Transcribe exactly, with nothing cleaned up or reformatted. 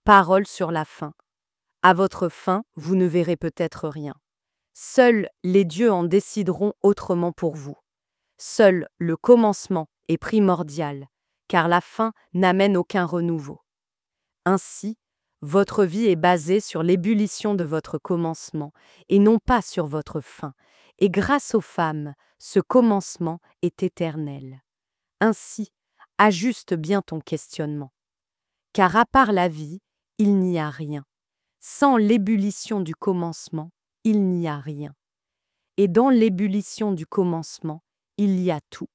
Parole sur la fin. À votre fin, vous ne verrez peut-être rien. Seuls les dieux en décideront autrement pour vous. Seul le commencement est primordial, car la fin n'amène aucun renouveau. Ainsi, votre vie est basée sur l'ébullition de votre commencement et non pas sur votre fin, et grâce aux femmes, ce commencement est éternel. Ainsi, ajuste bien ton questionnement. Car à part la vie, il n'y a rien. Sans l'ébullition du commencement, il n'y a rien. Et dans l'ébullition du commencement, il y a tout.